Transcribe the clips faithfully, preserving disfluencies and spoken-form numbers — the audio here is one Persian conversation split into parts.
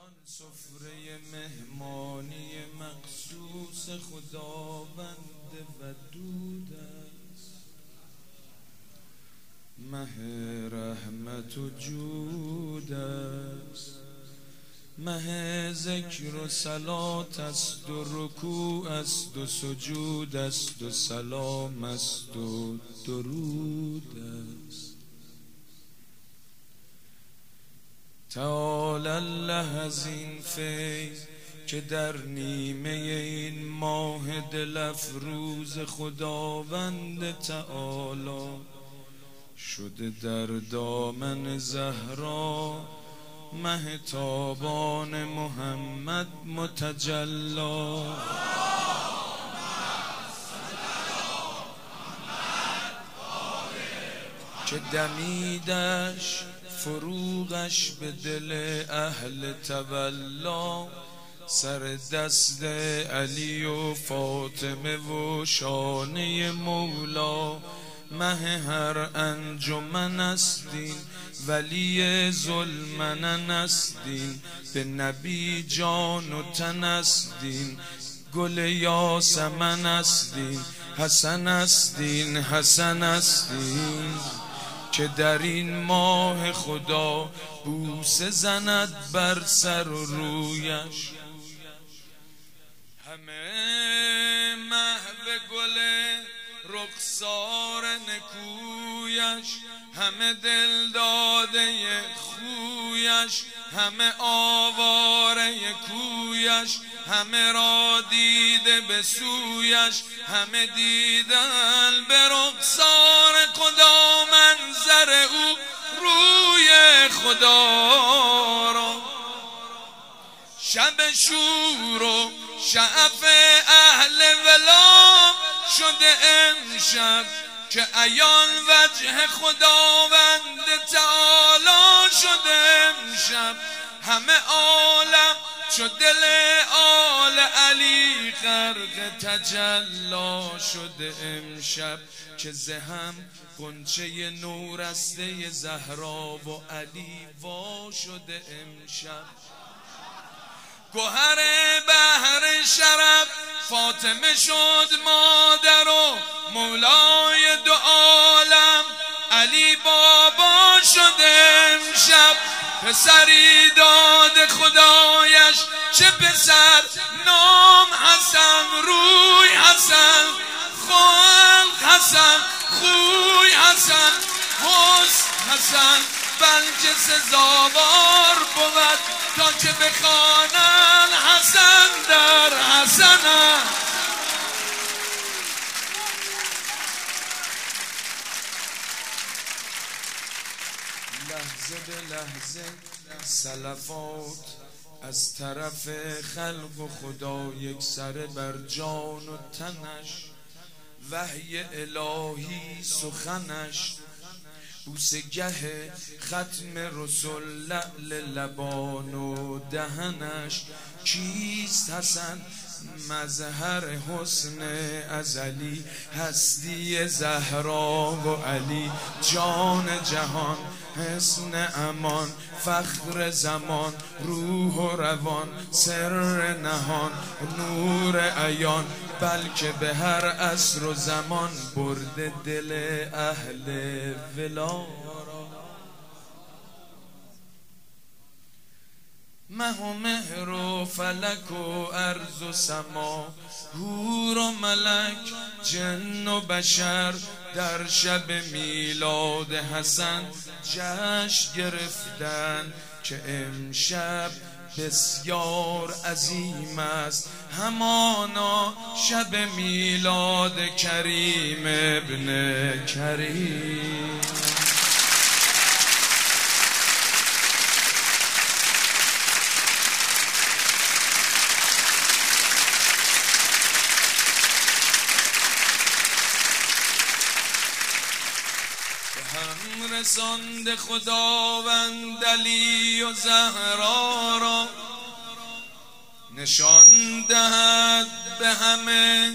سفره مهمانی مخصوص خداوند ودود است، مه رحمت و جود است، مه ذکر و صلات است و رکوع است و سجود است و سلام است و درود است. تعالی الله از این فیض که در نیمه این ماه دل افروز خداوند تعالی شده در دامن زهرا مه تابان محمد متجلی. که دمیدش فروغش به دل اهل تولا، سر دست علی و فاطمه و شانه مولا، مه هر انجمن است دین ولی ظلمنن است دین، به نبی جان و تن است دین، گل یاسمن است دین، حسن است دین حسن است دین. که در این ماه خدا بوسه زند بر سر و رویش، همه محو گل رخسار نکویش، همه دل داده خویش، همه آواره کویش، همه را دیده به سویش، همه دیدن به رخسار خدا منظر او روی خدا را. شب شور و شعف اهل ولا شده امشب، که عیان وجه خداوند تعالی شده امشب، همه عالم شد دل آل علی غرق تجلا شده امشب، که زهم غنچه نورسته زهرا و علی وا شده امشب. گوهر بحر شرف فاطمه شد مادر و مولای دو عالم علی بابا شده امشب، پسری داد خدایش چه پسر نام حسن، روی حسن خلق حسن خوی حسن حسن حسن، بلکه سزاوار بود تا که بخوانند حسن در حسن. لحظه به لحظه سلفات از طرف خلق و خدا یک سره بر جان و تنش، وحی الهی سخنش، بوسه گه ختم رسول لعل لبان و دهنش. کیست حسن؟ مظهر حسن ازلی، هستی زهرا و علی، جان جهان حسن امان، فخر زمان روح و روان، سر نهان نور عیان، بلکه به هر عصر و زمان برده دل اهل ولا. مه و مهر و فلک و ارض و سما، حور و ملک جن و بشر، در شب میلاد حسن جشن گرفتن، که امشب بسیار عظیم است همانا شب میلاد کریم ابن کریم. هم رساند خداوند علی و زهرا را، نشان دهد به همه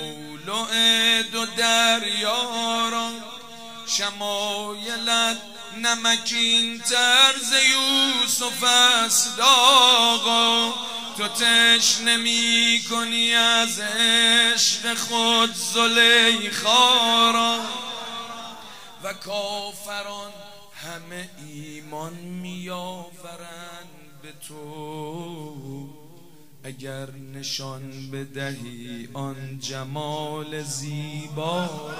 لؤلؤ دو دریا را. شمایلت نمکین طرز یوسف است آقا، تو تشنه می کنی از عشق خود زلیخا را. و کافران همه ایمان می آورند به تو، اگر نشان بدهی آن جمال زیبا را.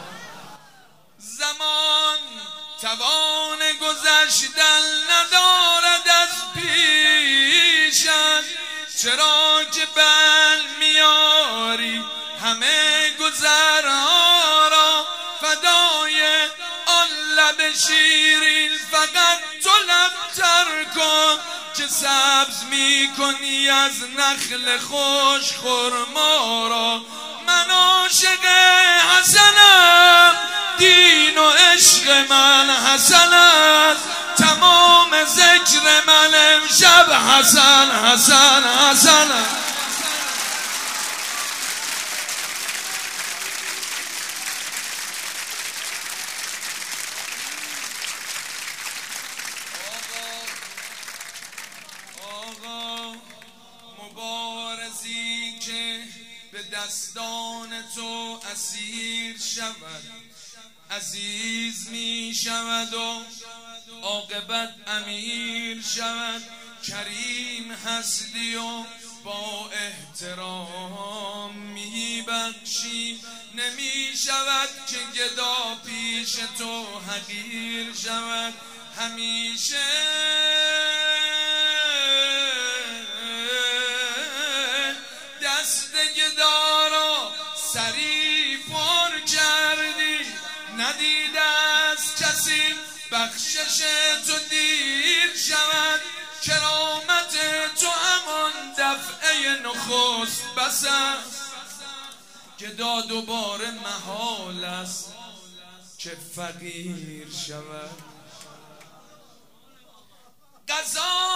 زمان توان گذشتن ندارد از پیشت، چرا که بل میاری همه گذرها را. فدای آن لب شیرین فقط تو لب تر کن، که سبز می کنی از نخل خوش خرما را. من عاشق حسنم، دین و عشق من حسن است، تمام ذکر من امشب حسن حسن حسن است. مبارزی که به دستان تو اسیر شود، عزیز می شود و عاقبت امیر شود. کریم هستی و با احترام می بخشی، نمی شود که گدا پیش تو حقیر شود. همیشه دست گدا را سری پر کردی، ندیده از کسی بخشش تو دیر شود. کرامت تو همان دفعه نخست بس است، گدا دوباره محال است که فقیر شود. قضا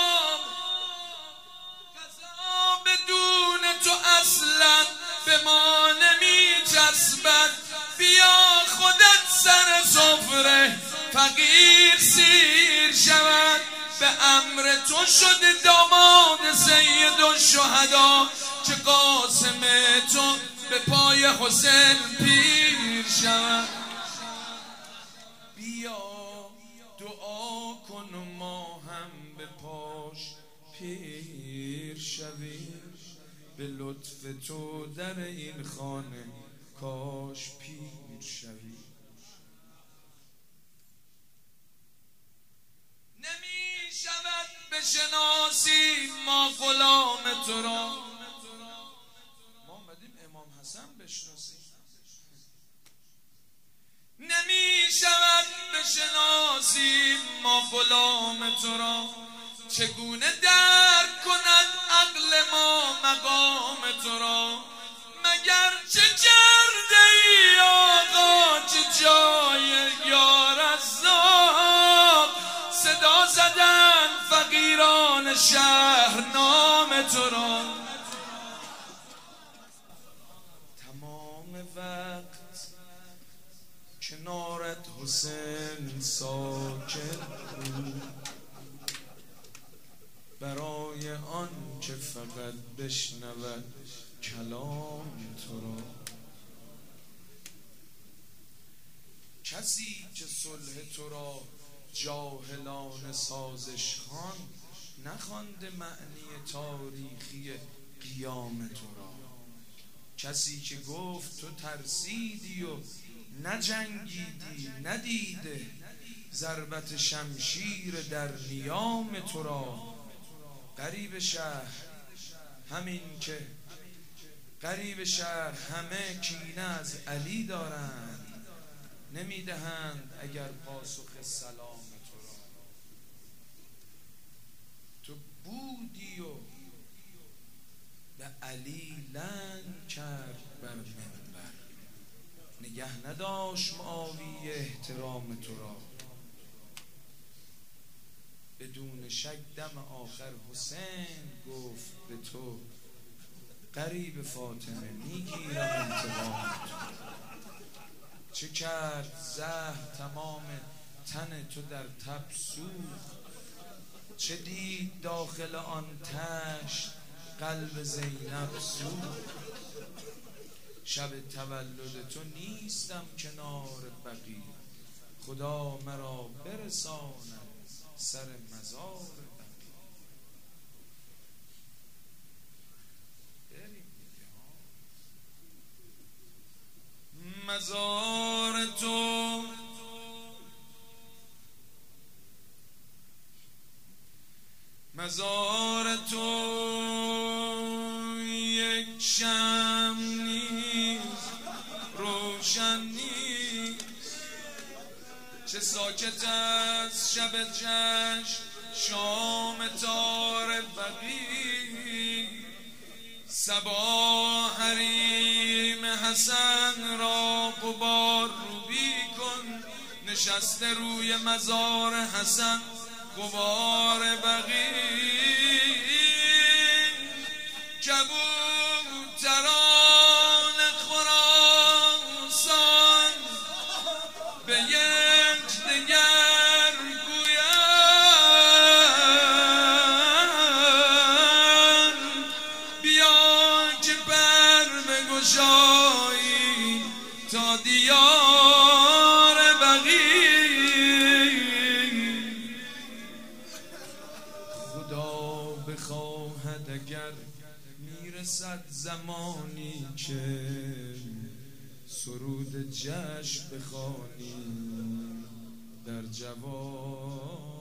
بدون تو اصلا به ما نمی چسبد. بیا خودت سر سفره فقیر سیر شود. به امر تو شد داماد سید الشهدا، که قاسم تو به پای حسین پیر شود. بیا دعا کن و ما هم به پاش پیر شویم، به لطف تو در این خانه کاش پیر شویم. نمی شود بشناسی ما غلام تو را، ما آمدیم امام حسن بشناسیم. نمی شود بشناسی ما غلام تو را، چگونه درک کند عقل ما مقام تو را. مگر چه کرده ای آقا که جای یا رزاق، صدا زدن فقیران شهر نام تو را. تمام وقت کنارت حسین ساکت بود، برای آن که فقط بشنود کلام تو را. کسی که صلح تو را جاهلان سازش خوان، نخوانده معنی تاریخی قیام تو را. کسی که گفت تو ترسیدی و نجنگیدی، ندیده ضربت شمشیر در نیام تو را. غریب شهر همین که غریب شهر همه کینه از علی دارند، نمیدهند اگر پاسخ سلام تو را. تو بودی و به علی لنگ کرد بر منبر، نگه نداشت معاویه احترام تو را. بدون شک دم آخر حسین گفت به تو، قریب فاطمه میگیرم انتقام تو. چه کرد زهر تمام تن تو در تب سوخت، چه دید داخل آن تشت قلب زینب سوخت. شب تولد تو نیستم کنار بقیع، خدا مرا برساند سر مزار بقیع. بریم دیگه ها. مزار تو مزار تو یک شمع نیست، روشن نیست. چه ساکت است شب جشن شام تار بقیع. صبا حریم حسن را غبار روبی کن، نشسته روی مزار حسن غبار بقیع. کبوتران خراسان به یکدیگر گویند، بیا که پر بگشایی تا دیار بقیع. خدا بخواهد اگر میرسد زمانی که سرود جشن بخوانی در جوان